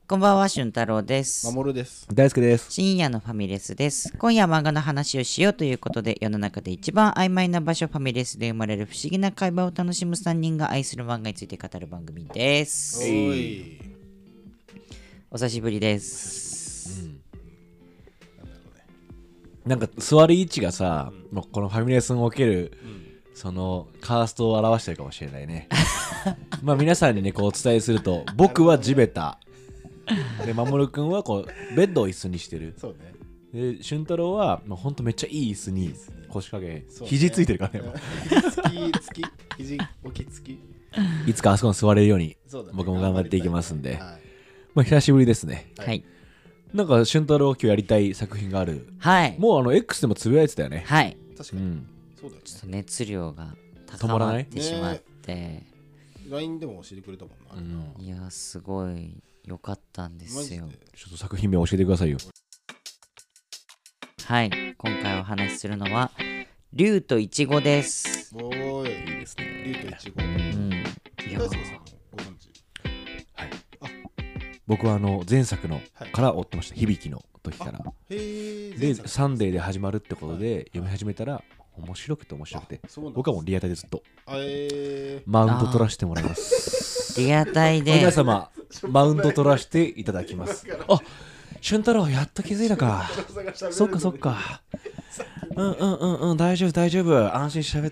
こんばんは、俊太郎です。 守です。 大輔です。 深夜のファミレスです。今夜は漫画の話をしようということで、世の中で一番曖昧な場所ファミレスで生まれる不思議な会話を楽しむ3人が愛する漫画について語る番組です。お久しぶりです。 なんか座る位置がさ、もうこのファミレスにおける、そのカーストを表してるかもしれないね。まあ皆さんにねこうお伝えすると、僕は地べたで、守くんはこうベッドを椅子にしてる。 そうね。 で、俊太郎はもうほんとめっちゃいい椅子に腰掛け、 ね、 肘ついてるからね。 肘置きつき。 いつかあそこに座れるように、 ね、 僕も頑張っていきますんで、 はい、 まあ久しぶりですね。 はい。 なんか俊太郎今日やりたい作品がある。 はい。 もうX でもつぶやいてたよね。 はい。 確かに。そうだよね。 ちょっと熱量が高まってしまって、 LINE でも教えてくれたもんな。 いやすごい良かったんですよ。 ちょっと作品名教えてくださいよ。 はい、今回お話しするのは竜とイチゴです。 おーい、いいですね。竜とイチゴ。 いや大輔さんもご存知？ はい。僕は前作のから追ってました。響きの時から。で、サンデーで始まるってことで読み始めたら面白くて僕はもうリアタイでずっとマウント取らせてもらいます。 リアタイで皆様マウント取らせていただきます。あ、俊太郎やっと気づいたか。そっかそっか。大丈夫安心して喋って。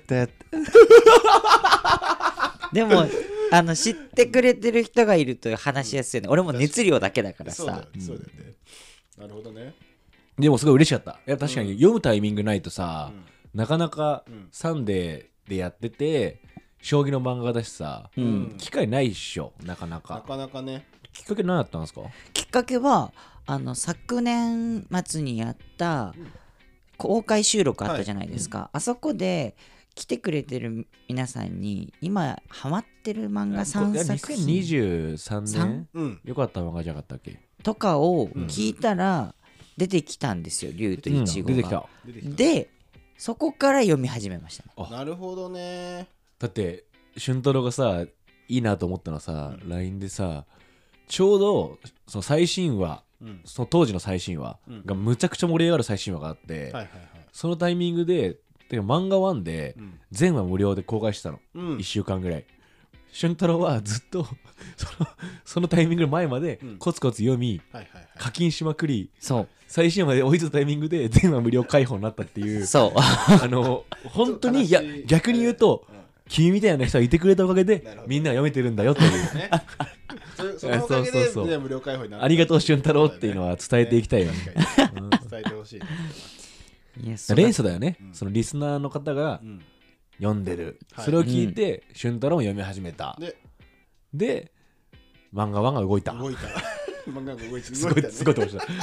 でも知ってくれてる人がいると話しやすいね。俺も熱量だけだからさ。 そうだよね。なるほどね。 でもすごい嬉しかった。いや確かに読むタイミングないとさ、なかなかサンデーでやってて将棋の漫画だしさ、機会ないっしょ。なかなかね。 きっかけ何だったんですか？ きっかけは昨年末にやった公開収録あったじゃないですか、あそこで来てくれてる皆さんに今ハマってる漫画3作品 2023年、よかった漫画じゃなかったっけとかを聞いたら出てきたんですよ、竜とイチゴが、 出てきた。 でそこから読み始めましたね。 なるほどね。 だって俊太郎がさいいなと思ったのはさ、LINE でさちょうどその最新話、その当時の最新話がむちゃくちゃ盛り上がる最新話があって、そのタイミングで漫画1で全話無料で公開してたの、1週間ぐらい。俊太郎はずっとそのタイミングの前までコツコツ読み、課金しまくり、最新話まで追いついたタイミングで全話無料開放になったっていう。 そう本当にいや逆に言うと、君みたいな人がいてくれたおかげでみんなが読めてるんだよっていうね。 そのおかげで無料開放になった。 ありがとう俊太郎っていうのは伝えていきたいよね。 伝えてほしい。 連鎖だよね。そのリスナーの方が読んでる、それを聞いて俊太郎も読み始めた。で漫画1が動いた。 漫画が動いてすごいと思いました。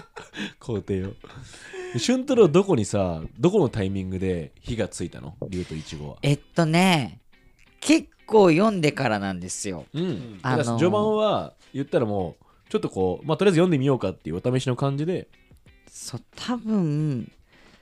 工程を。俊太郎どこのタイミングで火がついたの？竜とイチゴは。 結構読んでからなんですよ。 序盤は言ったらもうちょっとこう、とりあえず読んでみようかっていうお試しの感じで。 多分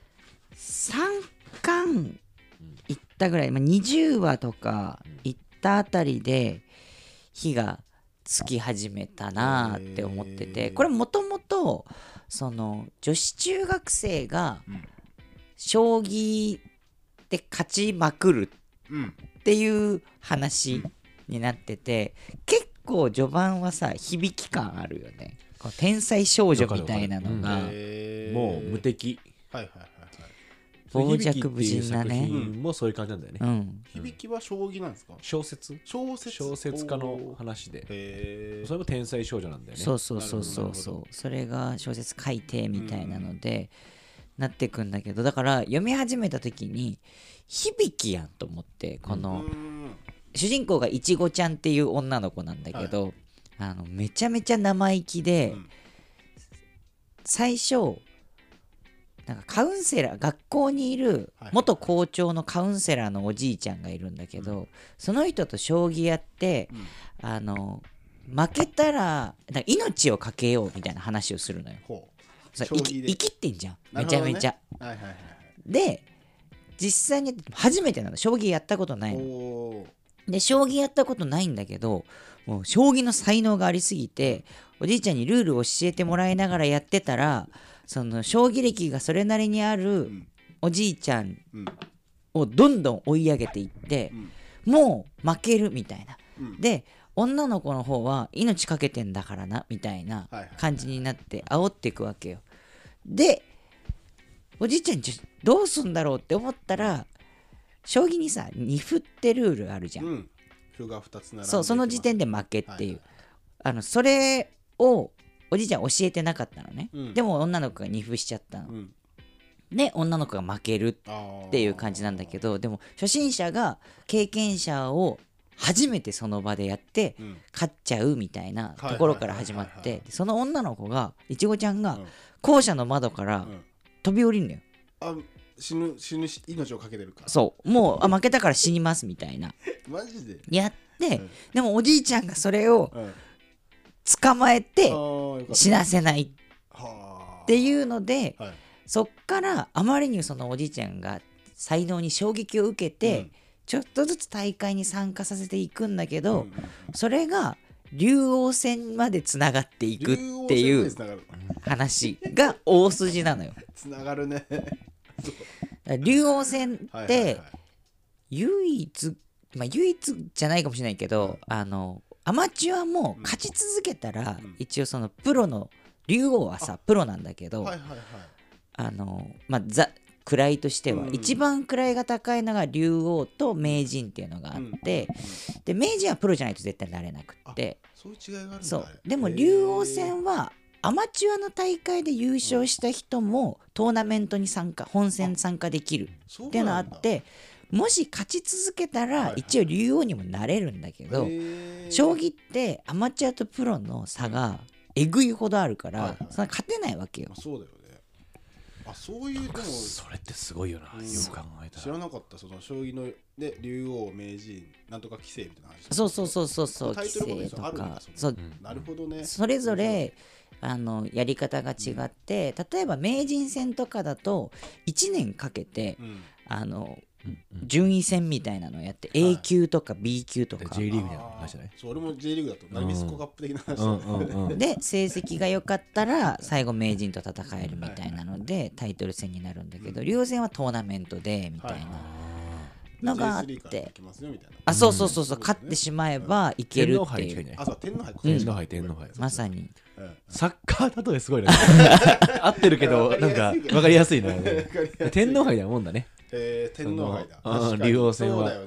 3巻いったぐらい、20話とかいったあたりで火がつき始めたなって思ってて、これもともとその女子中学生が将棋で勝ちまくるっていう話になってて、結構序盤はさ響き感あるよね。天才少女みたいなのがもう無敵、 傍若無人なね。 もうそういう感じなんだよね。 響きは将棋なんですか？小説家の話で、それも天才少女なんだよね。 そうそれが小説書いてみたいなのでなってくんだけど、だから読み始めた時に響きやんと思って、この主人公がいちごちゃんっていう女の子なんだけど、めちゃめちゃ生意気で、最初なんかカウンセラー、学校にいる元校長のカウンセラーのおじいちゃんがいるんだけど、その人と将棋やって、負けたらなんか命をかけようみたいな話をするのよ。生きってんじゃん、めちゃめちゃ。で実際に初めてなの、将棋やったことないので将棋やったことないんだけど、もう将棋の才能がありすぎて、おじいちゃんにルールを教えてもらいながらやってたら、その将棋歴がそれなりにあるおじいちゃんをどんどん追い上げていって、もう負けるみたいな、で女の子の方は命かけてんだからなみたいな感じになって煽っていくわけよ。でおじいちゃんどうすんだろうって思ったら、将棋にさ二歩ってルールあるじゃん、 歩が2つ並んで、 そう、その時点で負けっていう、それをおじいちゃん教えてなかったのね、でも女の子が二歩しちゃったの、で女の子が負けるっていう感じなんだけど、でも初心者が経験者を初めてその場でやって勝っちゃうみたいなところから始まって、その女の子がいちごちゃんが校舎の窓から飛び降りるのよ。 死ぬ命をかけてるから、 そうもう負けたから死にますみたいなマジでやって、でもおじいちゃんがそれを捕まえて死なせないっていうので、そっからあまりにそのおじいちゃんが才能に衝撃を受けて、ちょっとずつ大会に参加させていくんだけど、それが竜王戦までつながっていくっていう話が大筋なのよ。 つながるね。 竜王戦って唯一じゃないかもしれないけど、アマチュアも勝ち続けたら、一応そのプロの竜王はさプロなんだけど、位としては一番位が高いのが竜王と名人っていうのがあって、で名人はプロじゃないと絶対なれなくって、 そういう違いがあるんだ。 そうでも竜王戦はアマチュアの大会で優勝した人もトーナメントに本戦参加できるっていうのがあって、もし勝ち続けたら一応竜王にもなれるんだけど、将棋ってアマチュアとプロの差がえぐいほどあるから、そんな勝てないわけよ。 そうだよね。そういう、でもそれってすごいよな、よく考えたら。 知らなかった。その将棋ので竜王名人なんとか棋聖みたいな話。 そうタイトル棋聖とか、 なるほどね。 それぞれやり方が違って、例えば名人戦とかだと1年かけて、順位戦みたいなのをやって A 級とか B 級とか J リーグみたいな話じゃない？ それも J リーグだとナビスコカップ的な話で、成績が良かったら最後名人と戦えるみたいなのでタイトル戦になるんだけど、竜王戦はトーナメントでみたいなのがあって、そう勝ってしまえばいけるっていう。 天皇杯まさにサッカー例えすごいね。合ってるけどなんか分かりやすいな。天皇杯だもんだね。 天皇杯だ。 竜王戦は。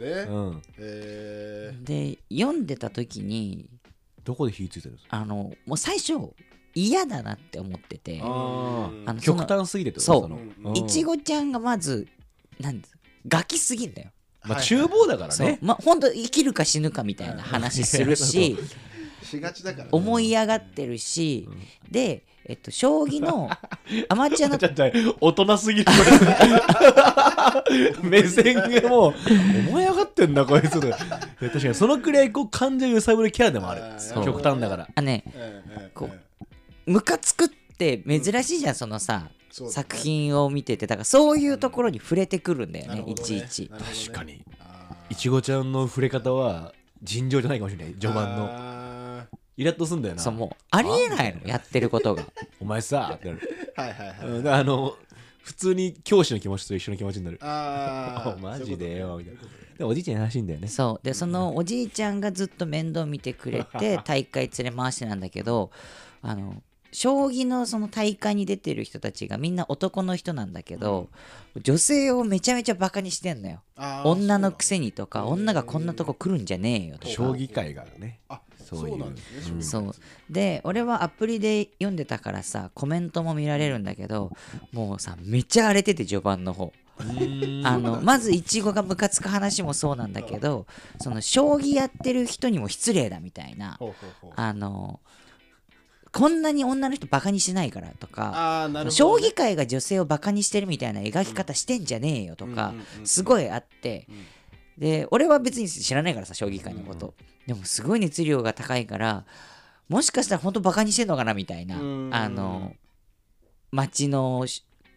で読んでた時にどこで火ついてるんですか？ もう最初嫌だなって思ってて、 極端すぎてってこと？そういちごちゃんがまずガキすぎんだよ。 厨房だからね。 ほんと生きるか死ぬかみたいな話するし思い上がってるし、で将棋のアマチュアの大人すぎる目線がもう思い上がってんだこいつ。確かにそのくらい感情揺さぶるキャラでもある。極端だからムカつくって珍しいじゃん、そのさ作品を見てて。だからそういうところに触れてくるんだよね、いちいち。 確かにいちごちゃんの触れ方は尋常じゃないかもしれない。序盤のイラッとすんだよな。 そう、もうありえないのやってることが。 お前さってなる。普通に教師の気持ちと一緒の気持ちになる。マジでよみたいな。でもおじいちゃん優しいんだよね。 そうで、そのおじいちゃんがずっと面倒見てくれて大会連れ回してなんだけど、将棋のその大会に出てる人たちがみんな男の人なんだけど、女性をめちゃめちゃバカにしてんのよ。女のくせにとか、女がこんなとこ来るんじゃねえよとか。 将棋界がね。 そうなんですね。 そうで、俺はアプリで読んでたからさコメントも見られるんだけど、もうさめっちゃ荒れてて、序盤の方まずイチゴがムカつく話もそうなんだけど、その将棋やってる人にも失礼だみたいな、こんなに女の人バカにしないからとか、将棋界が女性をバカにしてるみたいな描き方してんじゃねえよとかすごいあって、で俺は別に知らないからさ将棋界のこと、でもすごい熱量が高いから、もしかしたら本当バカにしてんのかなみたいな、町の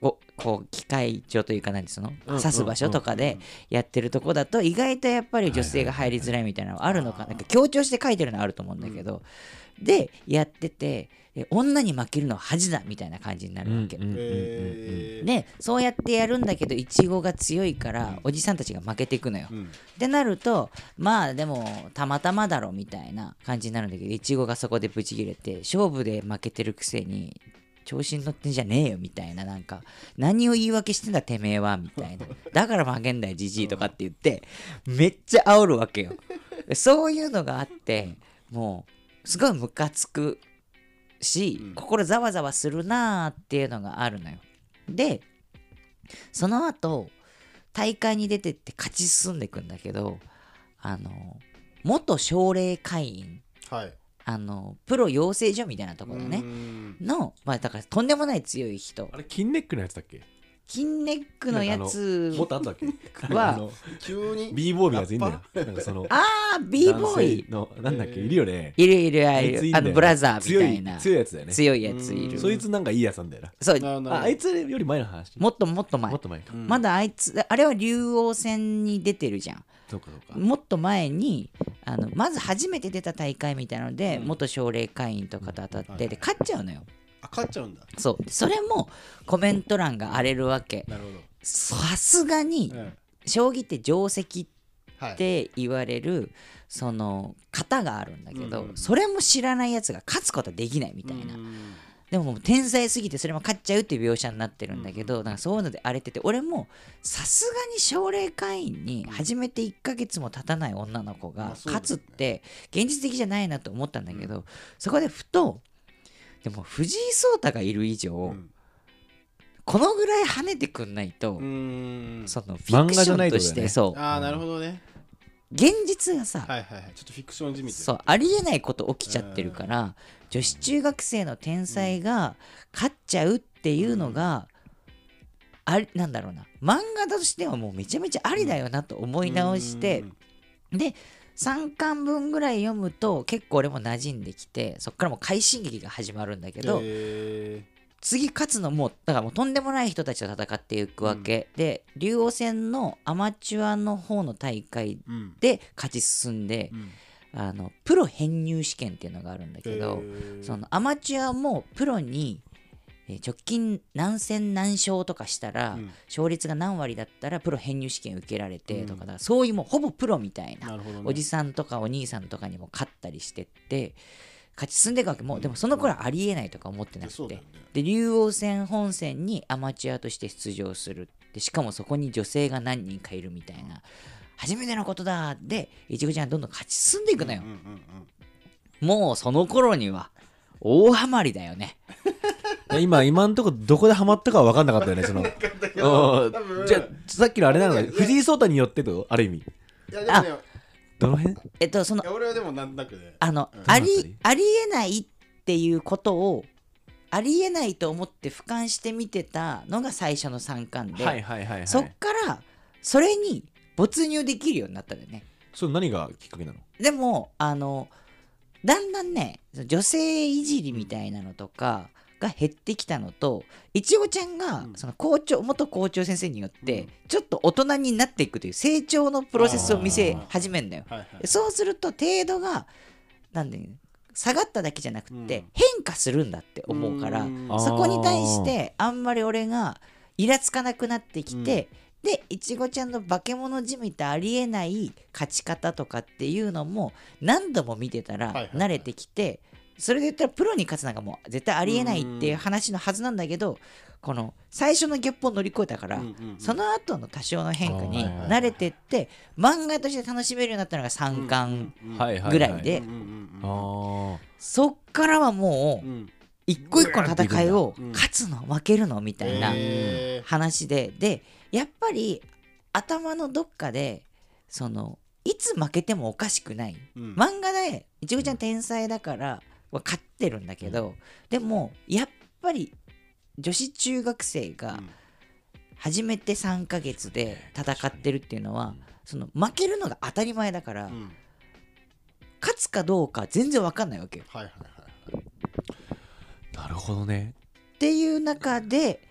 こう機械所というか何そのうん刺す場所とかでやってるとこだと意外とやっぱり女性が入りづらいみたいなのがあるのかなんか強調して書いてるのあると思うんだけど、でやってて女に負けるのは恥だみたいな感じになるわけ、でそうやってやるんだけどイチゴが強いからおじさんたちが負けていくのよ、ってなるとまあでもたまたまだろみたいな感じになるんだけどイチゴがそこでブチ切れて勝負で負けてるくせに調子に乗ってんじゃねえよみたいな、なんか何を言い訳してんだてめえはみたいな、だから負けんだよじじいとかって言ってめっちゃ煽るわけよ。そういうのがあってもうすごいムカつくし、心ざわざわするなーっていうのがあるのよ。でその後大会に出てって勝ち進んでいくんだけど、元奨励会員、 はい、 プロ養成所みたいなところねの、まあだからとんでもない強い人。 あれ金ネックのやつだっけ？ 金ネックのやつもっとあったっけ？ は急に B ボーイみたいなやついんだよ。なんかその B ボーイのなんだっけいるよね。 いるブラザーみたいな強いやつだよね。 強いやついる。 そいつなんかいいやつなんだよな。 そうあいつより前の話。 もっと前か。 まだあいつあれは竜王戦に出てるじゃん。 そうかもっと前にまず初めて出た大会みたいなので、元奨励会員とかと当たって、で勝っちゃうのよ。 勝っちゃうんだ。 そうそれもコメント欄が荒れるわけ。 なるほど。 さすがに、将棋って定石って言われる、その型があるんだけど、それも知らないやつが勝つことはできないみたいな。でももう天才すぎてそれも勝っちゃうっていう描写になってるんだけど、なんかそういうので荒れてて、俺もさすがに奨励会員に始めて1ヶ月も経たない女の子が勝つって現実的じゃないなと思ったんだけど、そこでふとでも藤井聡太がいる以上、このぐらい跳ねてくんないと、そのフィクションとして、そうなるほどね。 現実がさ、 ちょっとフィクションじみてる。 そうありえないこと起きちゃってるから、女子中学生の天才が勝っちゃうっていうのが、なんだろうな、漫画としてはもうめちゃめちゃありだよなと思い直して、で3巻分ぐらい読むと結構俺も馴染んできて、そっからもう快進撃が始まるんだけど、次勝つのもだからもうとんでもない人たちと戦っていくわけ、で竜王戦のアマチュアの方の大会で勝ち進んで、プロ編入試験っていうのがあるんだけど、そのアマチュアもプロに直近何戦何勝とかしたら、勝率が何割だったらプロ編入試験受けられてとかだ、そういうもうほぼプロみたいな、おじさんとかお兄さんとかにも勝ったりしてって勝ち進んでいくわけ。もうでもその頃はありえないとか思ってなくて、で竜王戦本戦にアマチュアとして出場する。でしかもそこに女性が何人かいるみたいな初めてのことだ。でいちごちゃんどんどん勝ち進んでいくのよ。もうその頃には大ハマりだよね。 今んとこどこでハマったかは分かんなかったよね。そのじゃあさっきのあれなのが藤井聡太によってとある意味。 いやでもね、 どの辺？ その俺はでもなんだかね、 ありえないっていうことをありえないと思って俯瞰して見てたのが最初の3巻で、そっからそれに没入できるようになったんだよね。 それ何がきっかけなの？ でもだんだんね女性いじりみたいなのとかが減ってきたのと、いちごちゃんがその元校長先生によってちょっと大人になっていくという成長のプロセスを見せ始めるんだよ。そうすると程度がなんで下がっただけじゃなくて変化するんだって思うから、そこに対してあんまり俺がイラつかなくなってきて、でいちごちゃんの化け物じみたありえない勝ち方とかっていうのも何度も見てたら慣れてきて、それで言ったらプロに勝つなんかもう絶対ありえないっていう話のはずなんだけど、この最初のギャップを乗り越えたから、その後の多少の変化に慣れてって漫画として楽しめるようになったのが3巻ぐらいで、そっからはもう一個一個の戦いを勝つの負けるのみたいな話でやっぱり頭のどっかでそのいつ負けてもおかしくない、漫画でいちごちゃん天才だから勝ってるんだけど、でもやっぱり女子中学生が初めて3ヶ月で戦ってるっていうのは、その負けるのが当たり前だから、勝つかどうか全然分かんないわけよ。 なるほどね。 っていう中で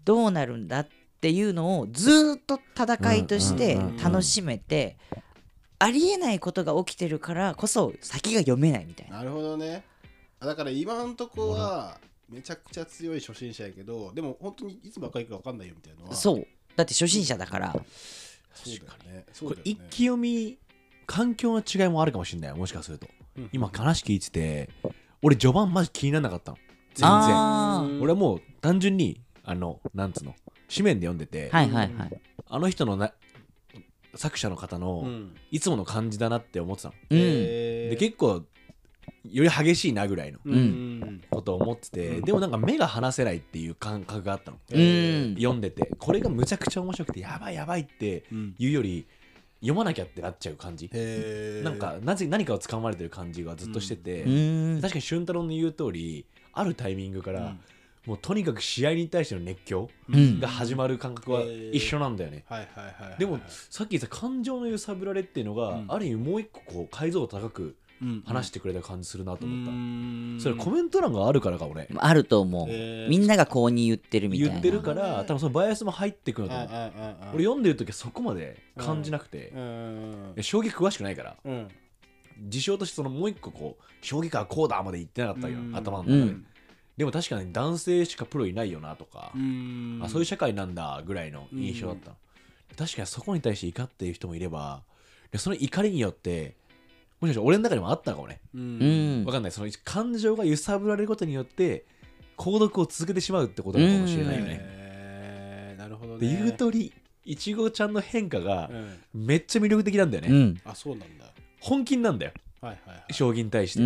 どうなるんだっていうのをずーっと戦いとして楽しめて、ありえないことが起きてるからこそ先が読めないみたいな。 なるほどね。だから今んとこはめちゃくちゃ強い初心者やけど、でも本当にいつばっかりか分かんないよみたいなのは。 そうだって初心者だから。 そうだよね。 これ一気読み環境の違いもあるかもしれない、もしかすると。今話聞いてて俺序盤マジ気にならなかったの全然。俺はもう単純になんつうの紙面で読んでて、 はいはいはい、 あの人の作者の方のいつもの感じだなって思ってたの、で結構より激しいなぐらいのことを思ってて、でもなんか目が離せないっていう感覚があったの、読んでてこれがむちゃくちゃ面白くてやばいやばいっていうより読まなきゃってなっちゃう感じ、なんか何かを掴まれてる感じがずっとしてて、確かに俊太郎の言う通りあるタイミングから、もうとにかく試合に対しての熱狂が始まる感覚は一緒なんだよね。でもさっき言った感情の揺さぶられっていうのが、ある意味もう一個こう解像度高く話してくれた感じするなと思った。それコメント欄があるからか俺あると思う、みんながこうに言ってるみたいな言ってるから多分そのバイアスも入ってくると思う。俺読んでる時はそこまで感じなくて、将棋詳しくないから、事象としてそのもう一個こう将棋界はこうだまで言ってなかったよ、頭の中で。でも確かに男性しかプロいないよなとか、あそういう社会なんだぐらいの印象だった、確かにそこに対して怒っている人もいれば、その怒りによってもしかしたら俺の中にもあったのかもね、分かんない。その感情が揺さぶられることによって購読を続けてしまうってことなのかもしれないよね。 なるほどね。 で言う通りいちごちゃんの変化がめっちゃ魅力的なんだよね、 あそうなんだ。 本気なんだよ、将棋に対して、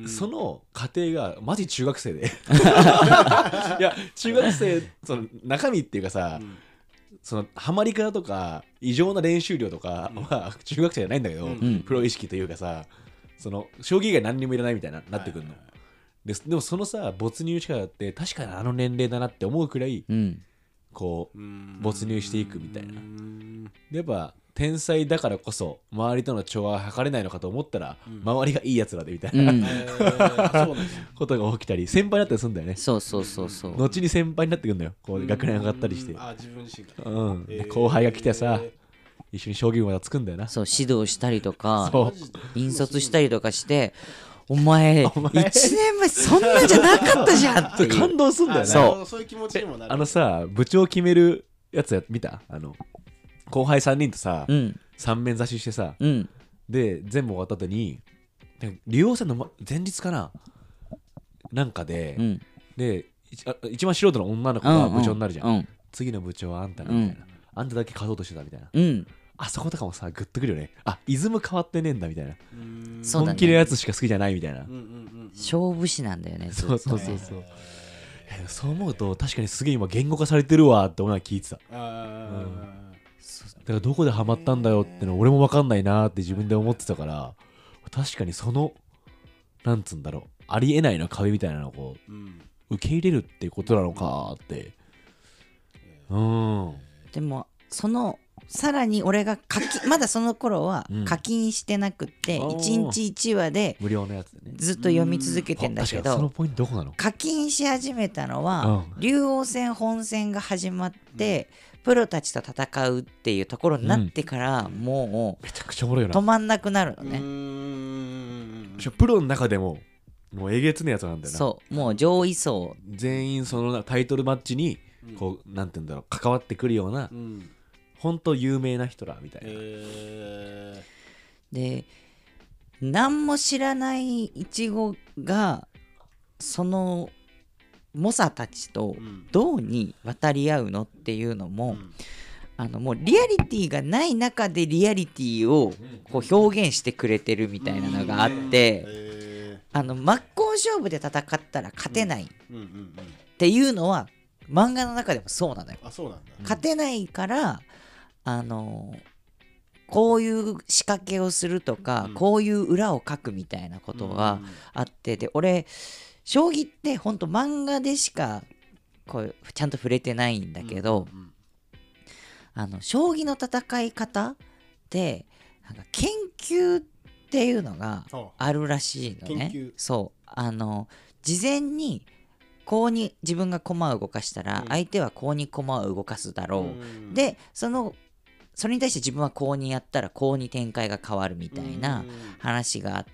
その過程がマジ中学生でいや中学生その中身っていうかさ、そのハマり方とか異常な練習量とかは中学生じゃないんだけど、プロ意識というかさ、その将棋以外何にもいらないみたいなってくるの、でもそのさ没入力って確かにあの年齢だなって思うくらい、こう没入していくみたいな。でやっぱ天才だからこそ周りとの調和は測れないのかと思ったら、周りがいいやつらでみたいな、ことが起きたり先輩だったりするんだよね。 そう後に先輩になってくるんだよ、こう学年上がったりして、 自分自身が、 後輩が来てさ一緒に将棋部までつくんだよな。 そう指導したりとか引率したりとかして、お前1年前そんなんじゃなかったじゃんって感動すんだよね。 そういう気持ちにもなる。 さ部長決めるやつ見た？後輩3人とさ、3面指ししてさ、で全部終わった後に竜王戦の前日かななんかで、で一番素人の女の子が部長になるじゃん、次の部長はあんたなみたいな、あんただけ勝とうとしてたみたいな、あそことかもさグッとくるよね。あイズム変わってねえんだみたいな、本気のやつしか好きじゃないみたいな、 勝負師なんだよね。 そうそう思うと確かにすげえ今言語化されてるわって俺は聞いてた。だからどこでハマったんだよっての俺も分かんないなって自分で思ってたから、確かにそのなんつうんだろうありえないの壁みたいなのをこう、受け入れるっていうことなのかって。 でもそのさらに俺がまだその頃は課金してなくって1日1話で無料のやつでねずっと読み続けてんだけど、 そのポイントどこなの？課金し始めたのは竜王戦本戦が始まってプロたちと戦うっていうところになってから、もうめちゃくちゃおもろいな、 止まんなくなるのね。 プロの中でももうえげつねえやつなんだよな。 そうもう上位層全員そのタイトルマッチにこう、なんて言うんだろう関わってくるような、ほんと有名な人らみたいな、 で何も知らないイチゴがその猛者たちとどうに渡り合うのっていうのも、もうリアリティがない中でリアリティをこう表現してくれてるみたいなのがあって、真っ向勝負で戦ったら勝てないっていうのは漫画の中でもそうなのよ。勝てないからこういう仕掛けをするとか、こういう裏を書くみたいなことがあって、で俺将棋ってほんと漫画でしかこうちゃんと触れてないんだけど、将棋の戦い方ってなんか研究っていうのがあるらしいのね。そう事前にこうに自分が駒を動かしたら相手はこうに駒を動かすだろう、でそれに対して自分はこうにやったらこうに展開が変わるみたいな話があって、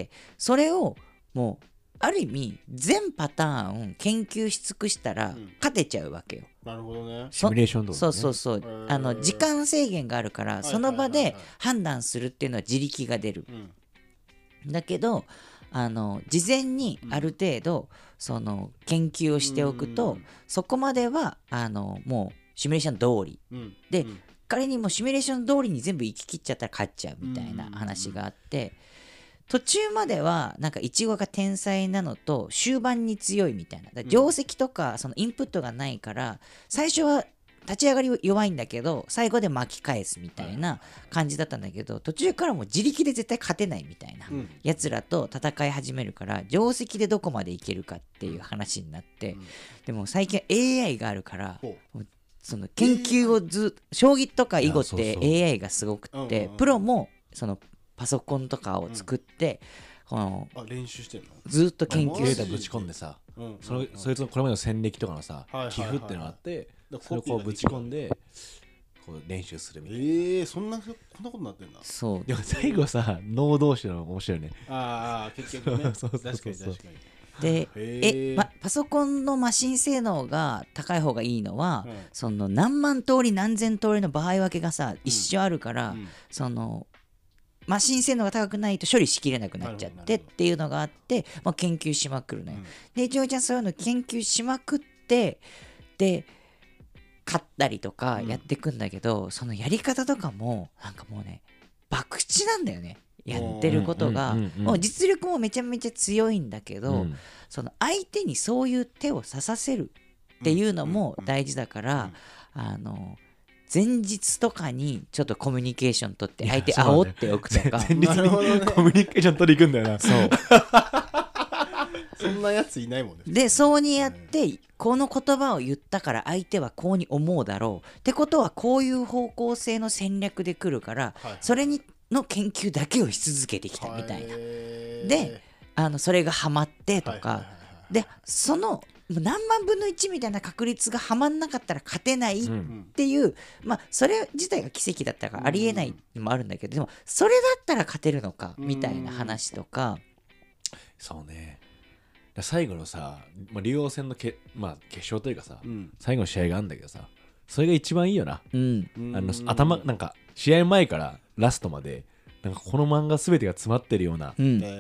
それをもうある意味全パターン研究し尽くしたら勝てちゃうわけよ。 なるほどね。 シミュレーションとかね。 そう時間制限があるからその場で判断するっていうのは自力が出る、だけど事前にある程度その研究をしておくと、そこまではもうシミュレーション通り、で仮にもうシミュレーション通りに全部行き切っちゃったら勝っちゃうみたいな話があって、途中まではなんかイチゴが天才なのと終盤に強いみたいな、だから定石とかそのインプットがないから最初は立ち上がり弱いんだけど最後で巻き返すみたいな感じだったんだけど、途中からもう自力で絶対勝てないみたいなやつらと戦い始めるから、定石でどこまでいけるかっていう話になって、でも最近 AI があるからその研究を将棋とか囲碁って AI がすごくってプロもそのパソコンとかを作って練習してんのずっと研究データぶち込んでさ、そいつのこれまでの戦歴とかのさ寄付っていうのがあって、それをこうぶち込んでこう練習するみたいな。 こんなことになってんだ。 そうでも最後さ脳同士の面白いね。 結局ね。 そう確かに確かに。 でパソコンのマシン性能が高い方がいいのは、その何万通り何千通りの場合分けがさ、一緒あるから、そのマシン性能が高くないと処理しきれなくなっちゃってっていうのがあって、研究しまくるのよ。でいちごちゃんそういうの研究しまくってで勝ったりとかやっていくんだけど、そのやり方とかもなんかもうね博打なんだよね。やってることがもう実力もめちゃめちゃ強いんだけど、その相手にそういう手を指させるっていうのも大事だから、前日とかにちょっとコミュニケーション取って相手煽っておくとか、 前日にコミュニケーション取り行くんだよな。 そうそんなやついないもんね。 でそうにやってこの言葉を言ったから相手はこうに思うだろうってことはこういう方向性の戦略で来るから、それにの研究だけをし続けてきたみたいな。でそれがハマってとか、でその何万分の1みたいな確率がはまんなかったら勝てないっていう、それ自体が奇跡だったからありえないのもあるんだけど、でもそれだったら勝てるのかみたいな話とか。 そうね。最後のさ、竜王戦の決勝というかさ、最後の試合があるんだけどさ、それが一番いいよな。頭なんか試合前からラストまでなんかこの漫画全てが詰まってるような、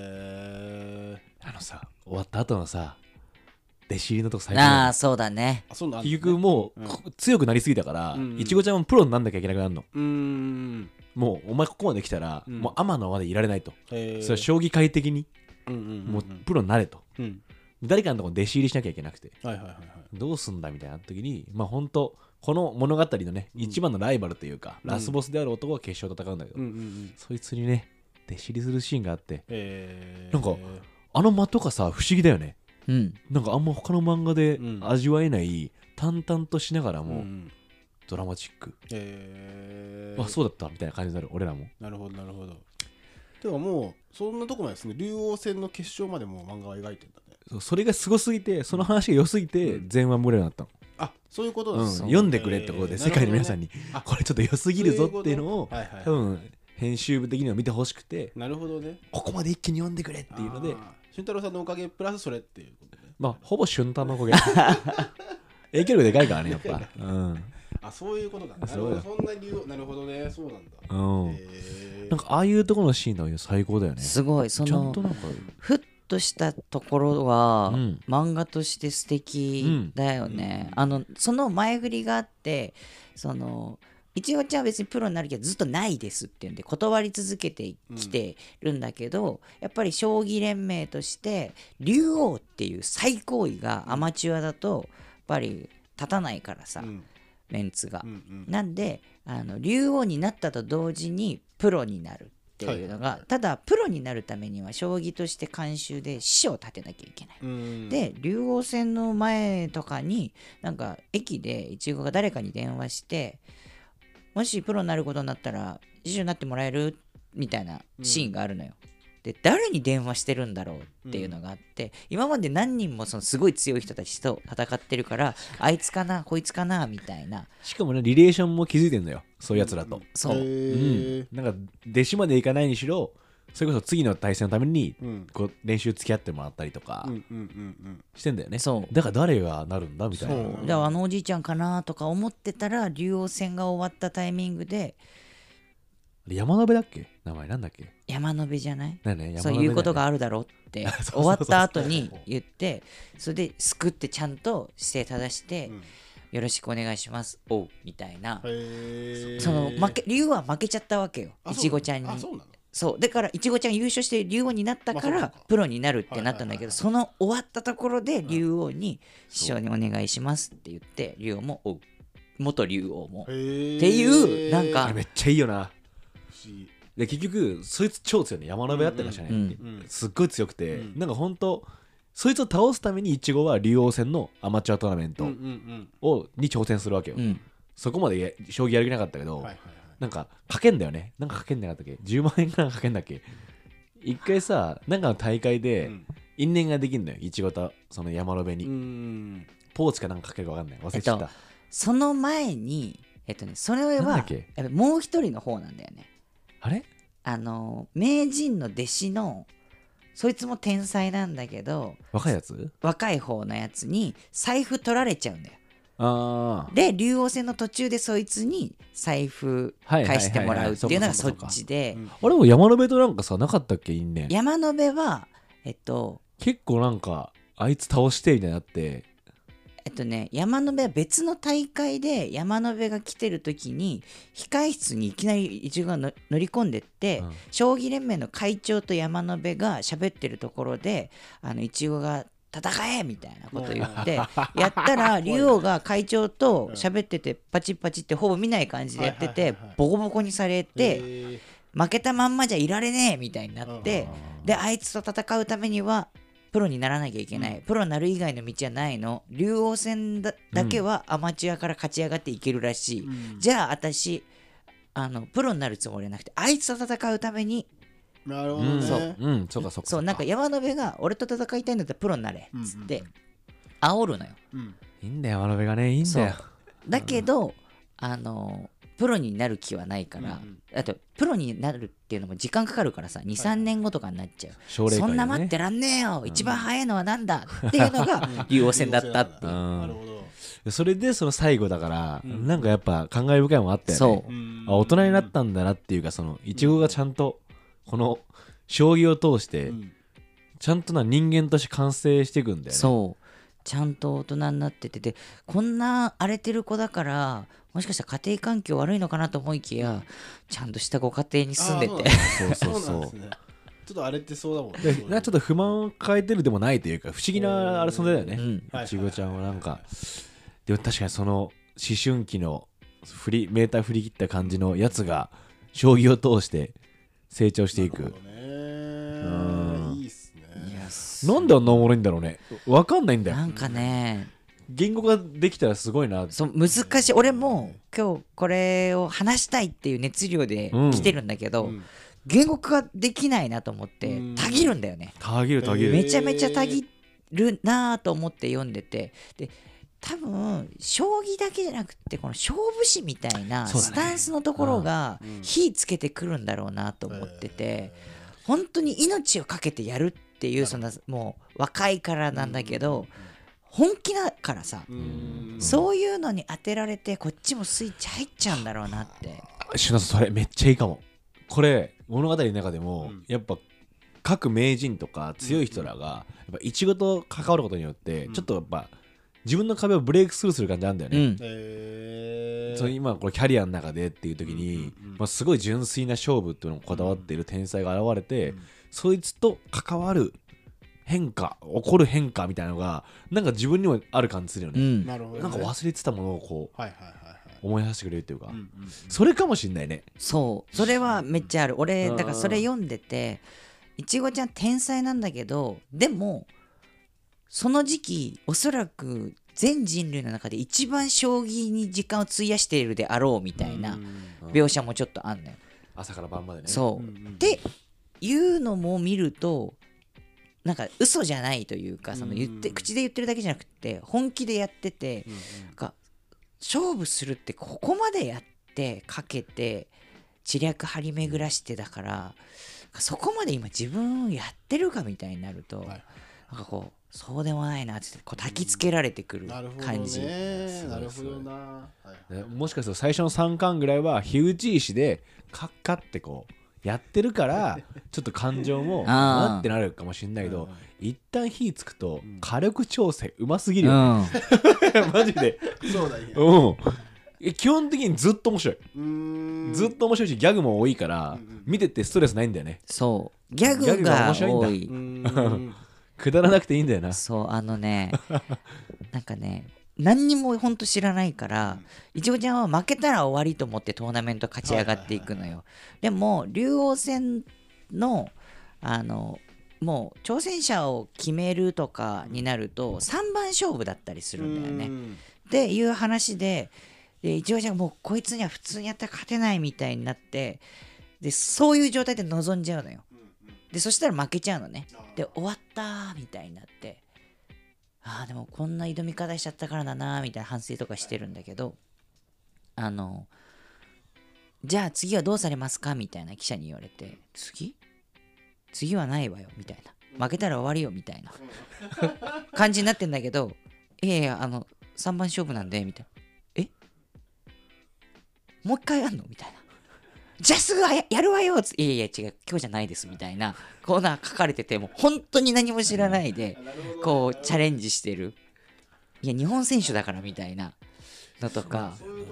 さ終わった後のさ弟子入りのとこ最高。 そうだね。 結局もう、強くなりすぎたからいちごちゃんもプロになんなきゃいけなくなるの。もうお前ここまで来たら、もう天のまでいられないと。それは将棋界的にもうプロになれと、誰かのところに弟子入りしなきゃいけなくて、どうすんだみたいな時に本当この物語のね、一番のライバルというか、ラスボスである男が決勝で戦うんだけど、そいつにね弟子入りするシーンがあって、なんかあの間とかさ不思議だよね。なんかあんま他の漫画で味わえない淡々としながらもドラマチック、そうだったみたいな感じになる俺らも。 なるほどなるほど。てかもうそんなとこまでですね、竜王戦の決勝までも漫画は描いてんだね。 それがすごすぎて、その話が良すぎて全話無料になったの。 そういうことです、 読んでくれってことで世界の皆さんに、これちょっと良すぎるぞっていうのを多分編集部的には見てほしくて、 なるほどね、 ここまで一気に読んでくれっていうので、 俊太郎さんのおかげプラスそれっていうことね。 ほぼ俊太のおかげ影響力でかいからねやっぱ。 そういうことだ。なるほど、そんな理由。なるほどね、そうなんだ。 なんかああいうところのシーンの最高だよね。 すごい、そのふっとしたところは、漫画として素敵だよね。その前振りがあって、いちごちゃんは別にプロになる気はずっとないですって言うんで断り続けてきてるんだけど、やっぱり将棋連盟として竜王っていう最高位がアマチュアだとやっぱり立たないからさ、メンツが、なんで竜王になったと同時にプロになるっていうのが、ただプロになるためには将棋として監修で師匠を立てなきゃいけない。で竜王戦の前とかになんか駅でいちごが誰かに電話して、もしプロになることになったら師匠になってもらえるみたいなシーンがあるのよ。 で誰に電話してるんだろうっていうのがあって、今まで何人もそのすごい強い人たちと戦ってるから、あいつかなこいつかなみたいな。 しかもねリレーションも気づいてんだよそういうやつらと、 そう、 なんか弟子までいかないにしろそれこそ次の対戦のためにこう練習付き合ってもらったりとかしてんだよね。 そうだから誰がなるんだみたいな。 じゃあおじいちゃんかなとか思ってたら、竜王戦が終わったタイミングで、 山辺だっけ名前なんだっけ。 山辺じゃない、 ね、 そういうことがあるだろうってそうそうそうそう終わった後に言って、それですくってちゃんと姿勢正して、よろしくお願いしますおうみたいな。その竜は負けちゃったわけよ、いちごちゃんに。そうだからいちごちゃん優勝して竜王になったからプロになるってなったんだけど、その終わったところで竜王に師匠にお願いしますって言って、竜王もおう元竜王もっていう、なんかめっちゃいいよな。で結局そいつ超強いね、山辺だったらしいね、すっごい強くて、なんかほんとそいつを倒すためにイチゴは竜王戦のアマチュアトーナメントに挑戦するわけよ、そこまで将棋やる気なかったけど、なんかかけんだよね。なんかかけんなかったっけ、10万円かなんかかけんだっけ。一回さなんかの大会で因縁ができんのよ、イチゴとその山辺にポーチかなんかかけるか分かんない、忘れちゃった、 その前にそれはやっぱもう一人の方なんだよね。 あれ名人の弟子のそいつも天才なんだけど、 若いやつ、 若い方のやつに財布取られちゃうんだよ。で竜王戦の途中でそいつに財布返してもらうっていうのがそっちで、 あれも山辺となんかさなかったっけ因縁。 山辺は結構なんかあいつ倒してみたいになって、 山辺は別の大会で山辺が来てる時に控室にいきなりイチゴが乗り込んでって、将棋連盟の会長と山辺が喋ってるところでイチゴが戦えみたいなこと言ってやったら、竜王が会長と喋っててパチッパチってほぼ見ない感じでやってて、ボコボコにされて、負けたまんまじゃいられねえみたいになって、であいつと戦うためにはプロにならなきゃいけない、プロになる以外の道はないの、竜王戦 だけはアマチュアから勝ち上がっていけるらしい、じゃあ私プロになるつもりはなくてあいつと戦うために、 なるほどね、 そうなんか山辺が俺と戦いたいんだったらプロになれっつって煽るのよ、 いいんだよ山辺がね、いいんだよ。 だけどプロになる気はないから、あとプロになるっていうのも時間かかるからさ、 2,3 年後とかになっちゃう、そんな待ってらんねえよ、一番早いのはなんだっていうのが竜王戦だったっていう。 なるほど。 それでその最後だから、なんかやっぱ感慨深いもんあったよね。大人になったんだなっていうか、そのイチゴがちゃんとこの将棋を通してちゃんとな人間として完成していくんだよね。 そうちゃんと大人になってて、でこんな荒れてる子だからもしかしたら家庭環境悪いのかなと思いきや、ちゃんとしたご家庭に住んでて、 そうちょっと荒れてそうだもんね。 ちょっと不満を変えてるでもないというか、不思議なあれ存在だよね、いちごちゃんは。なんかでも確かにその思春期のメーター振り切った感じのやつが将棋を通して成長していく。 いいっすね。なんであんなおもろいんだろうね。わかんないんだよ。 なんかね、 言語ができたらすごいな。 そう難しい。俺も今日これを話したいっていう熱量で来てるんだけど、言語化できないなと思ってたぎるんだよね。 たぎるめちゃめちゃたぎるなと思って読んでて、で多分将棋だけじゃなくてこの勝負師みたいなスタンスのところが火つけてくるんだろうなと思ってて、本当に命をかけてやるっていう、そんなもう若いからなんだけど本気だからさ、そういうのに当てられてこっちもスイッチ入っちゃうんだろうなって。 しのさんそれめっちゃいいかも。これ物語の中でもやっぱ各名人とか強い人らがやっぱイチゴと関わることによってちょっとやっぱ自分の壁をブレイクスルーする感じなんだよね。その今これキャリアの中でっていう時に、すごい純粋な勝負っていうのをこだわっている天才が現れて、そいつと関わる変化、起こる変化みたいなのがなんか自分にもある感じするよね。なんか忘れてたものをこう思い出してくれるっていうか、それかもしんないね。 そうそれはめっちゃある。俺だからそれ読んでて、いちごちゃん天才なんだけど、でもその時期おそらく全人類の中で一番将棋に時間を費やしているであろうみたいな描写もちょっとあんのよ。 朝から晩までね。 そうでいうのも見るとなんか嘘じゃないというか、その口で言ってるだけじゃなくて本気でやってて、勝負するってここまでやってかけて知略張り巡らしてだから、そこまで今自分やってるかみたいになると、なんかこうそうでもないなってこう焚きつけられてくる感じ。 なるほどな。 もしかすると最初の3巻ぐらいは火打ち石でカッカってこうやってるからちょっと感情もなってなるかもしれないけど、一旦火つくと火力調整うますぎるよね、マジで。 そうだね。 基本的にずっと面白い。ずっと面白いしギャグも多いから見ててストレスないんだよね。 そうギャグが多い。 くだらなくていいんだよな。 そうなんかね何にもほんと知らないから、いちごちゃんは負けたら終わりと思ってトーナメント勝ち上がっていくのよ。でも竜王戦のもう挑戦者を決めるとかになると3番勝負だったりするんだよねっていう話で、いちごちゃんがもうこいつには普通にやったら勝てないみたいになって、でそういう状態で臨んじゃうのよ。でそしたら負けちゃうのね。で終わったみたいになって、でもこんな挑み方しちゃったからだなみたいな反省とかしてるんだけど、じゃあ次はどうされますかみたいな記者に言われて、次はないわよみたいな、負けたら終わりよみたいな感じになってんだけど、いやいや3番勝負なんでみたいな、もう一回やんのみたいな、じゃあすぐやるわよっつって、いやいや違う今日じゃないですみたいなコーナー書かれてて、もう本当に何も知らないでこうチャレンジしてる、いや日本選手だからみたいなのとか、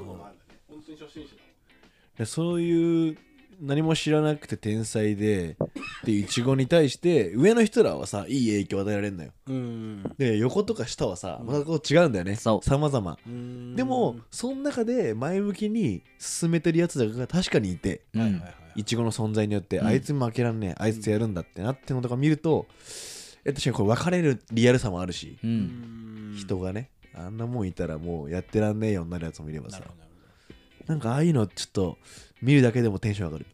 そういう何も知らなくて天才でいちごに対して上の人らはさいい影響を与えられるのよ。で横とか下はさまたこう違うんだよね、さまざま。でもその中で前向きに進めてるやつらが確かにいて、いちごの存在によってあいつ負けらんねえ、あいつやるんだってなってるのとか見ると、確かにこれ分かれるリアルさもあるし、人がねあんなもんいたらもうやってらんねえようになるやつもいればさ、なんかああいうのちょっと見るだけでもテンション上がる。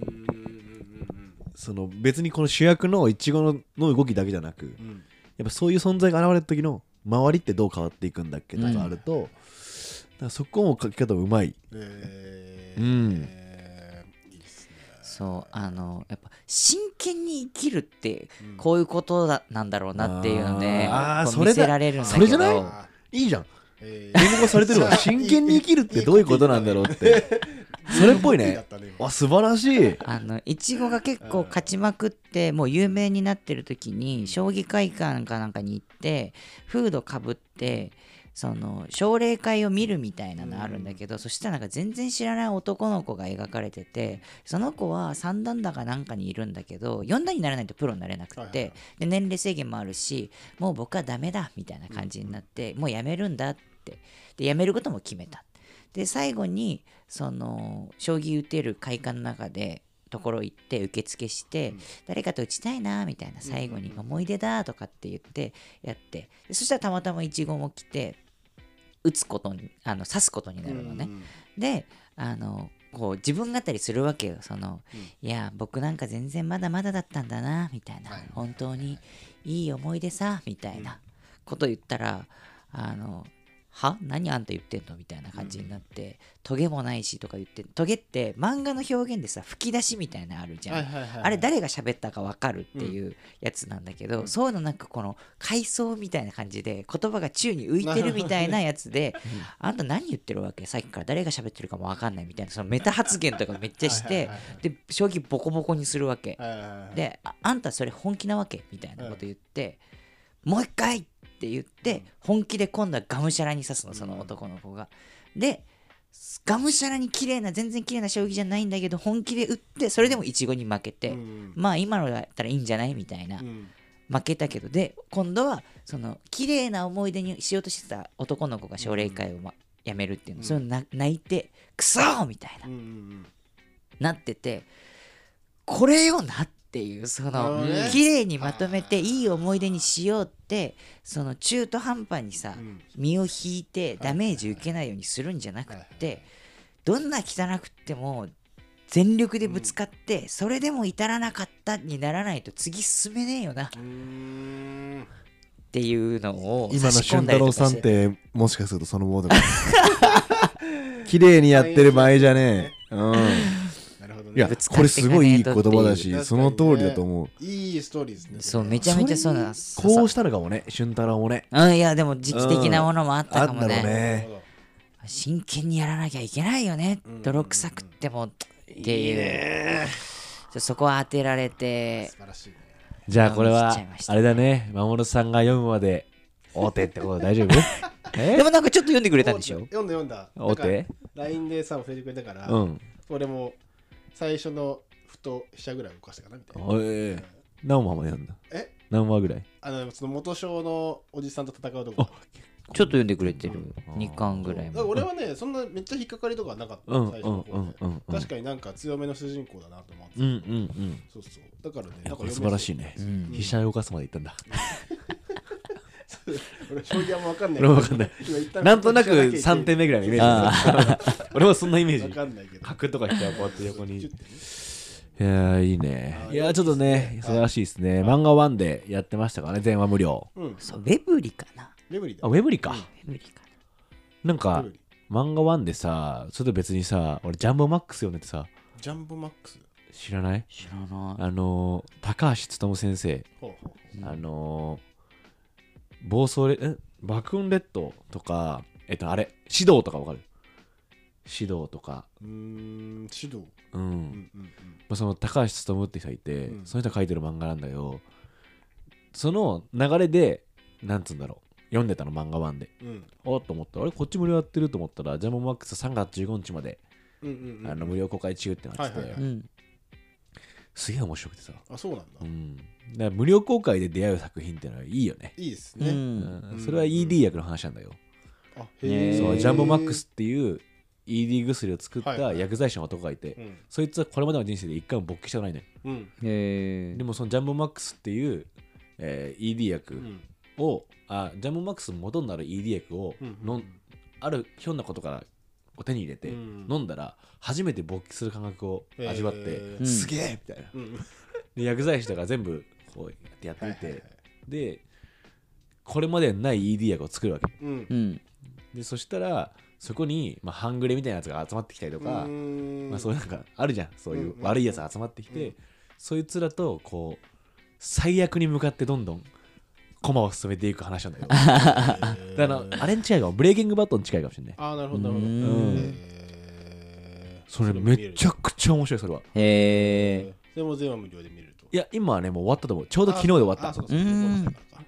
その別にこの主役のイチゴの動きだけじゃなく、やっぱそういう存在が現れた時の周りってどう変わっていくんだっけとかあると、なんかそこも書き方うまい。いいですね。そうやっぱ真剣に生きるってこういうことなんだろうなっていうので、見せられるんだけど、 それじゃない？いいじゃん。言語化されてるわ。真剣に生きるってどういうことなんだろうってそれっぽいね。素晴らしい。 いちごが結構勝ちまくってもう有名になってる時に将棋会館かなんかに行ってフードかぶってその奨励会を見るみたいなのあるんだけど、そしたらなんか全然知らない男の子が描かれてて、その子は3段だかなんかにいるんだけど4段にならないとプロになれなくて、で年齢制限もあるしもう僕はダメだみたいな感じになって、もうやめるんだって、でやめることも決めた。で最後にその将棋打てる会館の中でところ行って受付して、誰かと打ちたいなみたいな、最後に思い出だとかって言ってやって、でそしたらたまたまイチゴも来て打つことに指すことになるのね。でこう自分語りするわけよ。いや僕なんか全然まだまだだったんだなみたいな、本当にいい思い出さみたいなこと言ったら、は何あんた言ってんのみたいな感じになって、トゲもないしとか言って、トゲって漫画の表現でさ吹き出しみたいなのあるじゃん、あれ誰が喋ったか分かるっていうやつなんだけど、そういうのなんかこの回想みたいな感じで言葉が宙に浮いてるみたいなやつであんた何言ってるわけ、さっきから誰が喋ってるかも分かんないみたいな、そのメタ発言とかめっちゃしてで将棋ボコボコにするわけで、あんたそれ本気なわけみたいなこと言って、もう一回って言って本気で今度はがむしゃらに指すの、その男の子が。でがむしゃらに全然綺麗な将棋じゃないんだけど本気で打って、それでもイチゴに負けて、まあ今のだったらいいんじゃないみたいな、負けたけど、で今度はその綺麗な思い出にしようとしてた男の子が奨励会をやめるっていうの、それを泣いてクソーみたいな、なってて、これよなっていう、その綺麗にまとめていい思い出にしようって、その中途半端にさ身を引いてダメージ受けないようにするんじゃなくって、どんな汚くっても全力でぶつかってそれでも至らなかったにならないと次進めねえよなっていうのを今の差し込俊太郎さんんだりとかしっててもしかするとそのモードか綺麗にやってる場合じゃねえ。うん。 なるほどね。 いやぶつかこれってかねすごいいいえとっていう言葉だし、 確かにねその通りだと思う。 いいストーリーですね。 そうめちゃめちゃそうなんですこうしたのかもね、俊太郎もね。 うんいやでも時期的なものもあったかもあんだろうねね。 真剣にやらなきゃいけないよね泥臭くってもっていうそこは当てられて素晴らしいね。 じゃあこれ来はちゃいましたあれだね、守さんが読むまで大手ってこと大丈夫？えでもなんかちょっと読んでくれたんでしょ読んだ。 大手？ LINE でさ、教えてくれたから、 うん。 俺も最初のふと飛車ぐらい動かしたかなみたいな。 何話まで読んだ？ え何話ぐらい？ その元将のおじさんと戦うとこ。 ちょっと読んでくれてる2巻ぐらいだからも俺はね、そんなめっちゃ引っかかりとかはなかった、 うん最初の方でうん確かになんか強めの主人公だなと思ってうんうんうん。 そうそうだからねいやこれなんか素晴らしいね。 うん飛車動かすまで行ったんだ。 俺将棋はもう分かんない俺も分かんない。 今言ったらなんとなく3点目ぐらいのイメージだった。俺もそんなイメー分ジ。 かんないけど角とか飛車をこうやって横に。いチュッてねやーいいね。いやーちょっとね、 いいっすね素晴らしいですね。漫画1でやってましたからね、全話無料。 うんそうウェブリかなあ、 レブリーだウェブリか。 ウェブリかなんかレブリ漫画1でさ、ちょっと別にさ、俺ジャンボマックス読んでてさ、 ジャンボマックス知らない？ 知らない高橋勉先生、 ほうほ暴走レ爆音列島とか、あれ、指導とかわかる？指導とか、 う指導うん。 うんうんまあ、その高橋勉って人がいて、 うんその人が書いてる漫画なんだけど、その流れで、なんつうんだろう、読んでたの漫画1で。 うんおっと思ったら、あれ、こっち無料やってると思ったら、ジャンボマックス3月15日まで、 うんうん無料公開中ってなってて、 はいはいうんすげえ面白くてさ、 あそうなんだうん。だから無料公開で出会う作品ってのはいいよね。 いいですねうんうんそれは ED 役の話なんだよ。 あへーそうジャンボマックスっていう ED 薬を作ったはいはい薬剤師の男がいて、 うんそいつはこれまでの人生で一回も勃起したことないのよ。 うんへえでもそのジャンボマックスっていう、ED 薬うんを、ジャンボマックスの元になる ED 薬を、 うんあるひょんなことから手に入れて、 うん飲んだら初めて勃起する感覚を味わって、 うんすげえみたいな。 うんで薬剤師とか全部こうやっていて、 はいはいはいでこれまでにない ED 薬を作るわけうんうんでそしたらそこに、半グレみたいなやつが集まってきたりとか、そういうなんかあるじゃんそういう悪いやつが集まってきて、そいつらとこう最悪に向かってどんどん駒を進めていく話なんだよだからあれに近いかもブレイキングバットに近いかもしれないあーなるほどなるほどうんそれめちゃくちゃ面白いそれはへえでも全話無料で見れるといや今はねもう終わったと思うちょうど昨日で終わったそうかそうかうん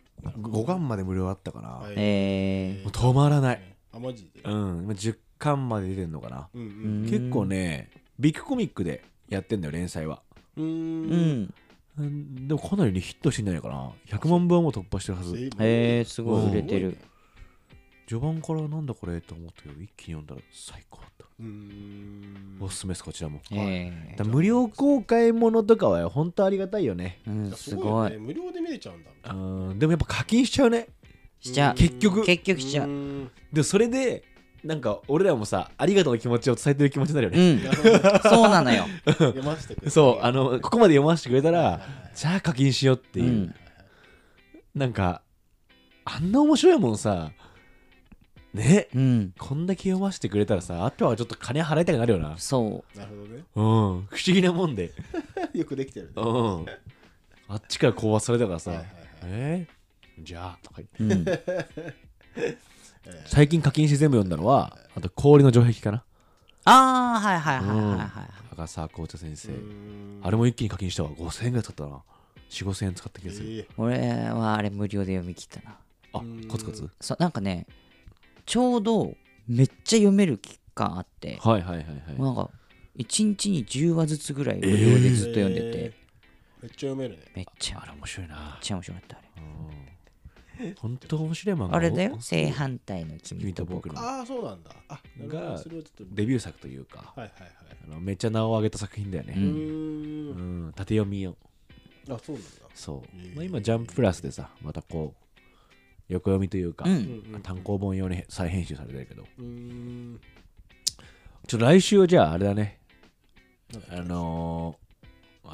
5巻まで無料あったかな。 はいへもう止まらないあマジでうん今10巻まで出てんのかな、 うんうん結構ねビッグコミックでやってんだよ連載はうんうんでもかなりねヒットしてんじゃないかな100万部はもう突破してるはずへえすごい売れてる序盤からなんだこれと思ったけど一気に読んだら最高だったうんおすすめですこちらもへえだから無料公開ものとかは本当ありがたいよねうんすすごいごいね無料で見れちゃうんだでもやっぱ課金しちゃうねしちゃう結局しちゃうでそれでなんか俺らもさありがとうの気持ちを伝えてる気持ちになるようね、 んそうなのよ読ませてくれそうここまで読ませてくれたらじゃあ課金しようっていう、 うんなんかあんな面白いもんさねうんこんだけ読ませてくれたらさあとはちょっと金払いたくなるよなそなるほどね不思議なもんでよくできてるねあっちから講和されたからさ、 はいはいじゃあとか言ってううん最近課金して全部読んだのはあと氷の城壁かなああはいはいはいはいはい赤澤紅茶先生うんあれも一気に課金したわ5000円ぐらい使ったな4、5000円使った気がする、 俺はあれ無料で読み切ったなあコツコツそうなんかねちょうどめっちゃ読める期間あってはいはいはいはいなんか1日に10話ずつぐらい無料でずっと読んでてめっちゃ読めるねめっちゃあれ面白いなめっちゃ面白かったあれ本当面白い漫画あれだよ正反対の君君とと僕僕のああそうなんだあなるほどがそれはちょっとデビュー作というかはいはいはいめっちゃ名を上げた作品だよねううん縦読みをあそうなんだそう、今ジャンププラスでさまたこう横読みというか、 うん単行本用に再編集されてるけどうん来週はじゃああれだね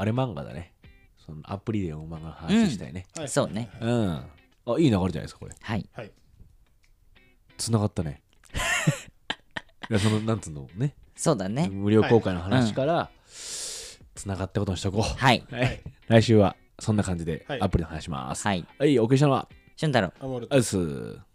あれ漫画だね。そのアプリで読む漫画の話したいね。 はいそうね。 うん。あ、いい流れじゃないですか、これ。 はい。 はい。 つながったね。いや、その、なんつうのね。 そうだね。 無料公開の話から、つながったことにしとこう。 はい。 はい。来週は、そんな感じではいアプリの話します。 はい。 はい、お送りしたのは、 俊太郎。 アモルアイス。